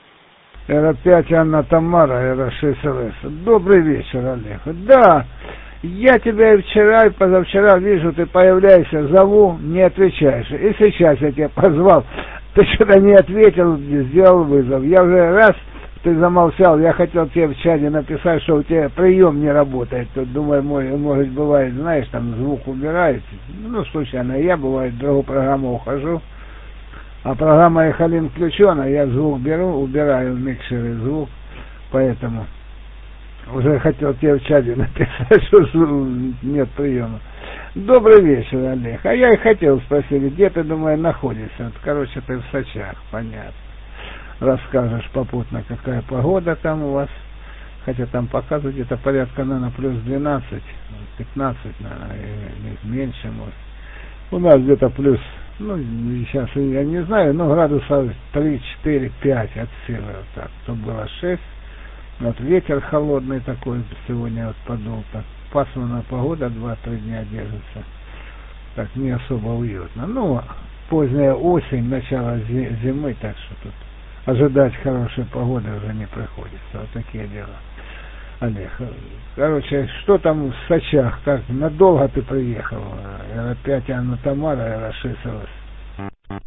Р5 Анна Тамара, Р6 ЛС. Добрый вечер, Олег. Да, я тебя и вчера, и позавчера вижу, ты появляешься, зову, не отвечаешь. И сейчас я тебя позвал, ты что-то не ответил, сделал вызов. Я уже раз, ты замолчал, я хотел тебе в чате написать, что у тебя прием не работает. Тут, думаю, может бывает, знаешь, там звук убирает. Ну, случайно, я бывает в другую программу ухожу. А программа Эхолин включена, я звук беру, убираю в микшере звук, поэтому уже хотел тебе в чате написать, что нет приема. Добрый вечер, Олег. А я и хотел спросить, где ты, думаю, находишься? Короче, ты в Сочах, понятно. Расскажешь попутно, какая погода там у вас. Хотя там показывают где-то порядка, наверное, плюс 12, 15, наверное, или меньше, может. У нас где-то плюс, ну, сейчас я не знаю, но градусов 3, 4, 5 от силы. Вот так. То было 6. Вот ветер холодный такой сегодня вот подул. Так пасмурная погода 2-3 дня держится. Так не особо уютно. Ну, поздняя осень, начало зимы, так что тут ожидать хорошей погоды уже не приходится. Вот такие дела. Олег, короче, что там в Сочах? Как надолго ты приехал? Р5 Анна Тамара, Р6 ЛС.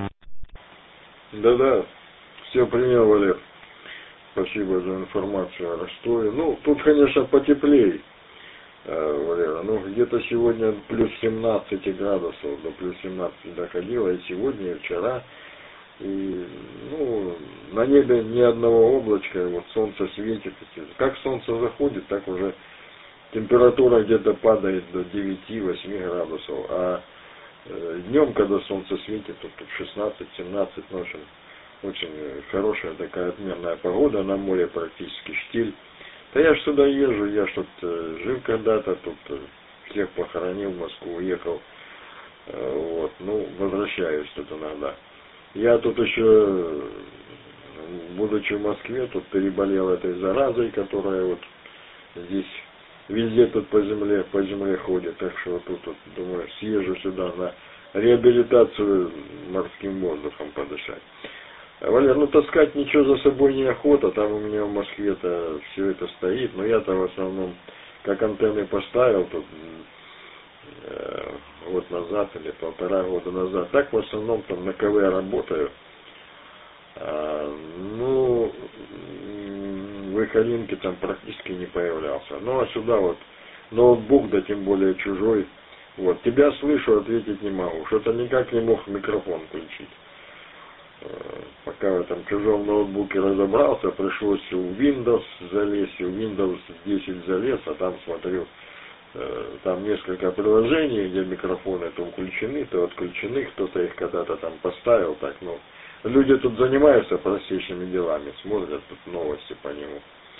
Да-да, все принял, Валер. Спасибо за информацию о Ростове. Ну, тут, конечно, потеплее, Валера. Ну, где-то сегодня плюс 17 градусов, до плюс 17 доходило, и сегодня, и вчера. И, ну, на небе ни одного облачка, вот солнце светит. Как солнце заходит, так уже температура где-то падает до 9-8 градусов. А днем, когда солнце светит, то тут 16-17 ночью. Очень хорошая такая отменная погода, на море практически штиль. Да я ж сюда езжу, я ж тут жил когда-то, тут всех похоронил, в Москву уехал. Вот, ну, возвращаюсь тут иногда. Я тут еще, будучи в Москве, тут переболел этой заразой, которая вот здесь везде тут по земле ходит. Так что вот тут думаю, съезжу сюда на реабилитацию морским воздухом подышать. Валер, ну таскать ничего за собой неохота, там у меня в Москве-то все это стоит, но я-то в основном как антенны поставил тут год назад или 1,5 года назад. Так в основном там на КВ работаю. Ну, в Эхолинке там практически не появлялся. Ну а сюда вот ноутбук, да тем более чужой. Вот, тебя слышу, ответить не могу. Что-то никак не мог микрофон включить. Пока в этом чужом ноутбуке разобрался, пришлось в Windows залезть, в Windows 10 залез, а там смотрю, там несколько приложений, где микрофоны то включены, то отключены, кто-то их когда-то там поставил, так, ну, люди тут занимаются простейшими делами, смотрят тут новости по нему.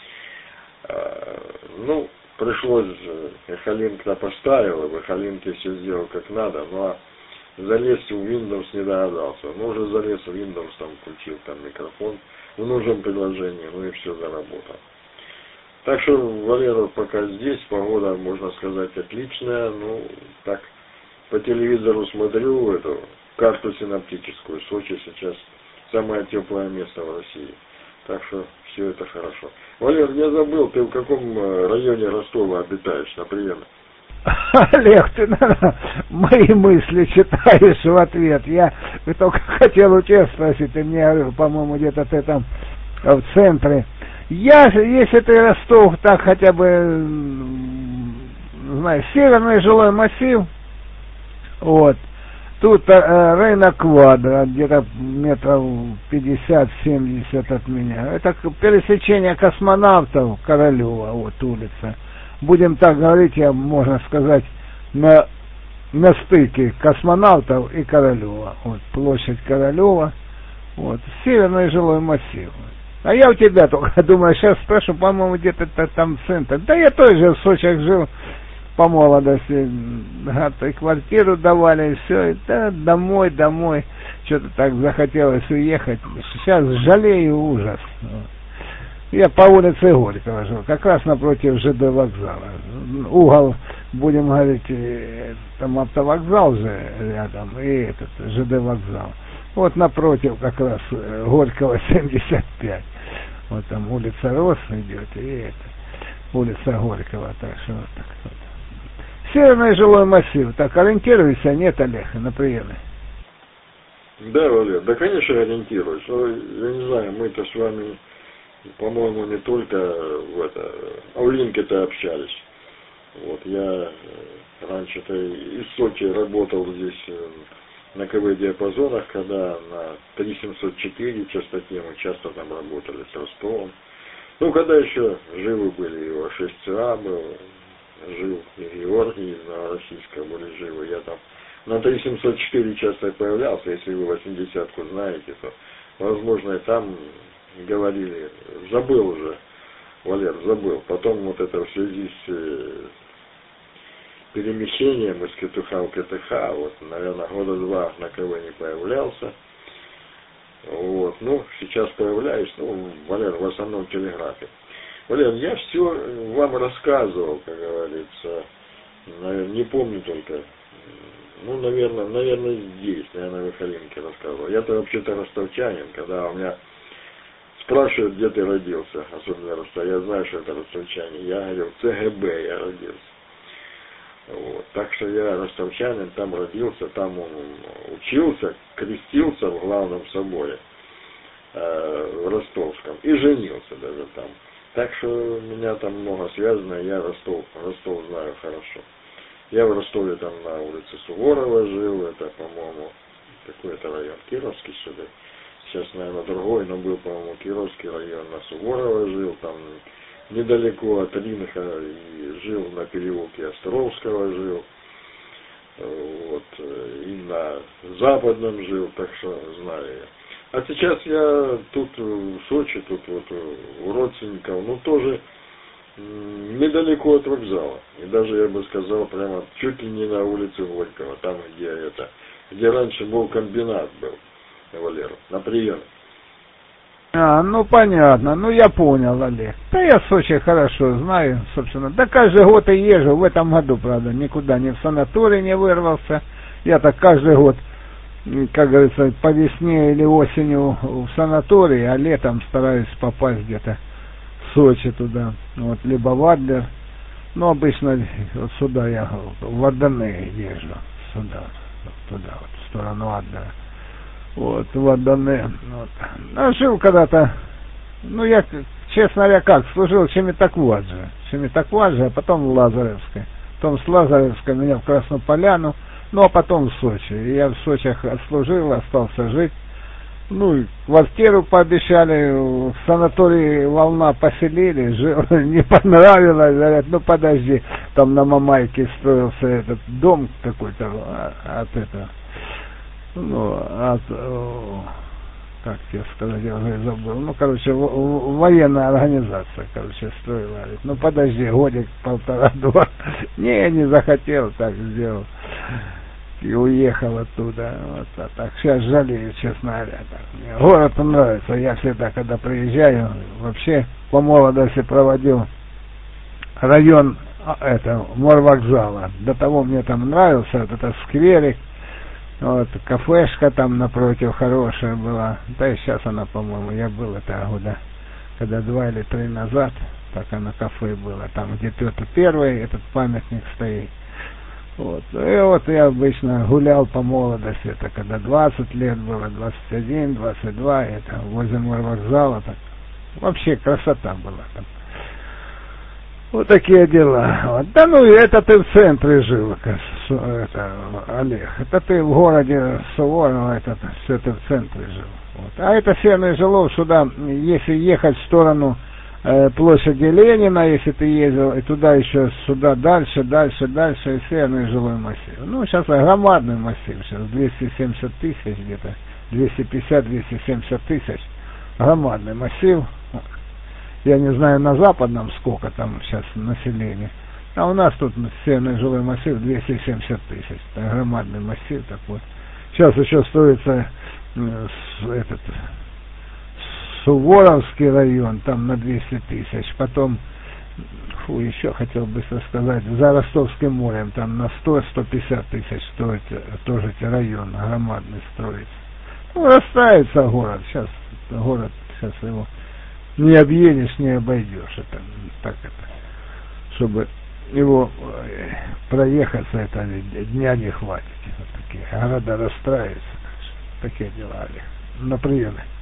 Ну, пришлось, Эхолинк-то поставил, в Эхолинке все сделал как надо, ну а залезть в Windows не догадался. Ну, уже залез в Windows, там включил там микрофон в нужном приложении, ну и все заработало. Так что, Валера, пока здесь, погода, можно сказать, отличная. Ну, так, по телевизору смотрю эту карту синоптическую. Сочи сейчас самое теплое место в России. Так что все это хорошо. Валер, я забыл, ты в каком районе Ростова обитаешь, например? Олег, ты, наверное, мои мысли читаешь в ответ. Я только хотел у тебя спросить, ты мне говорил, по-моему, где-то ты там в центре. Если ты Ростов, так хотя бы, знаешь, северный жилой массив, вот, тут рынок Квадра, где-то метров 50-70 от меня. Это пересечение Космонавтов, Королева, вот улица. Будем так говорить, можно сказать, на стыке Космонавтов и Королева. Вот, площадь Королева, вот, северный жилой массив. А я у тебя только думаю, сейчас спрошу, по-моему, где-то там центр. Да я тоже в Сочи жил по молодости. И квартиру давали, и все. Да, домой. Что-то так захотелось уехать. Сейчас жалею, ужас. Я по улице Горького жил, как раз напротив ЖД вокзала. Угол, будем говорить, там автовокзал же рядом, и этот ЖД вокзал. Вот напротив как раз Горького 75. Вот там улица Рос идет, и это улица Горького. Так что вот так вот. Северный жилой массив. Так, ориентируйся, нет, Олег, на приеме? Да, Валер, да, конечно, ориентируюсь. Но, я не знаю, мы-то с вами, по-моему, не только в Линке-то общались. Вот, я раньше-то из Сочи работал здесь на КВ-диапазонах, когда на 3704 частоте мы часто там работали с Ростовом. Ну, когда еще живы были, его 6ЦА был, жил и Георгий из Новороссийска были живы. Я там на 3704 часто появлялся, если вы 80-ку знаете, то, возможно, и там говорили, забыл уже, Валер, забыл. Потом вот это в связи с перемещением из КТХ в КТХ, вот, наверное, года 2 на КВ не появлялся. Вот, ну, сейчас появляюсь, ну, Валер, в основном в телеграфе. Валер, я все вам рассказывал, как говорится, наверное, не помню только, ну, наверное, здесь, наверное, в Михалинке рассказывал. Я-то вообще-то ростовчанин, когда у меня спрашивают, где ты родился, особенно Ростов, я знаю, что это ростовчанин, я говорю, в ЦГБ я родился. Вот. Так что я ростовчанин, там родился, там он учился, крестился в главном соборе в Ростовском и женился даже там. Так что у меня там много связано, я Ростов знаю хорошо. Я в Ростове там на улице Суворова жил, это, по-моему, какой-то район, Кировский сюда. Сейчас, наверное, другой, но был, по-моему, Кировский район, на Суворова жил, там недалеко от Ринха, и жил на переулке Островского жил, вот, и на Западном жил, так что знаю я. А сейчас я тут в Сочи, тут вот у родственников, ну тоже недалеко от вокзала. И даже, я бы сказал, прямо чуть ли не на улице Горького, там, где раньше был комбинат был, Валера, на приеме. Ну понятно, ну я понял, Олег. Да я Сочи хорошо знаю, собственно. Да каждый год и езжу, в этом году, правда, никуда не в санаторий не вырвался. Я так каждый год, как говорится, по весне или осенью в санаторий, а летом стараюсь попасть где-то в Сочи туда. Вот, либо в Адлер. Ну, обычно вот сюда я в Адане езжу, сюда, туда, вот, в сторону Адлера. Вот, в Адане. Вот. А жил когда-то, ну, я, честно говоря, как, служил в Чеметаквадже, а потом в Лазаревской. Потом с Лазаревской меня в Красную Поляну, ну, а потом в Сочи. И я в Сочи отслужил, остался жить. Ну, квартиру пообещали, в санатории «Волна» поселили, жил, не понравилось, говорят, ну, подожди, там на Мамайке строился этот дом какой-то от этого. Ну, как тебе сказать, я уже забыл. Ну, короче, военная организация, короче, строила. Говорит, ну, подожди, годик, полтора-два. Не захотел, так сделал. И уехал оттуда. Вот, а так, сейчас жалею, честно говоря. Так. Мне город нравится. Я всегда, когда приезжаю, вообще по молодости проводил район морвокзала. До того мне там нравился вот этот скверик. Вот, кафешка там напротив хорошая была. Да и сейчас она, по-моему, я был это года, когда 2 или 3 назад, так она кафе была. Там, где Петр Первый, этот памятник стоит. Вот. И вот я обычно гулял по молодости, это когда 20 лет было, 21, 22, это возле морвокзала. Так. Вообще красота была там. Вот такие дела. Вот. Да ну, это ты в центре жил, это, Олег. Это ты в городе Суворова, это все ты в центре жил. Вот. А это Северный Жилов, сюда, если ехать в сторону площади Ленина, если ты ездил, и туда еще, сюда дальше, и Северный жилой массив. Ну, сейчас громадный массив, сейчас 270 тысяч где-то, 250-270 тысяч громадный массив. Я не знаю на западном сколько там сейчас населения. А у нас тут северный жилой массив 270 тысяч. Это громадный массив такой. Сейчас еще строится Суворовский район, там на 200 тысяч. Потом, еще хотел бы сказать, за Ростовским морем, там на 100-150 тысяч строится, тоже район громадный строится. Ну, расстраивается город. Сейчас его не объедешь, не обойдешь. Это так чтобы его проехаться, это дня не хватит. Вот такие города расстраиваются. Такие дела, Олег. На приемы.